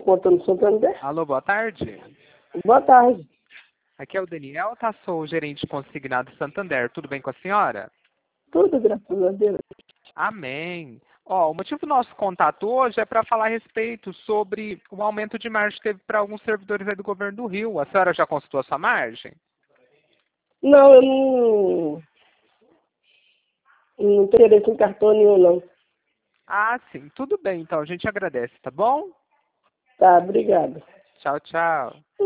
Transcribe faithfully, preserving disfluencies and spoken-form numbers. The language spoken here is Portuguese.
conta no Santander. Alô, boa tarde. Boa tarde. Aqui é o Daniel, tá? Sou o gerente consignado Santander. Tudo bem com a senhora? Tudo, graças a Deus. Amém. Ó, o motivo do nosso contato hoje é para falar a respeito sobre o aumento de margem que teve para alguns servidores aí do governo do Rio. A senhora já consultou a sua margem? Não, eu não... Não tenho interesse em cartão nenhum, não. Ah, sim. Tudo bem, então. A gente agradece, tá bom? Tá, obrigado. Tchau, tchau.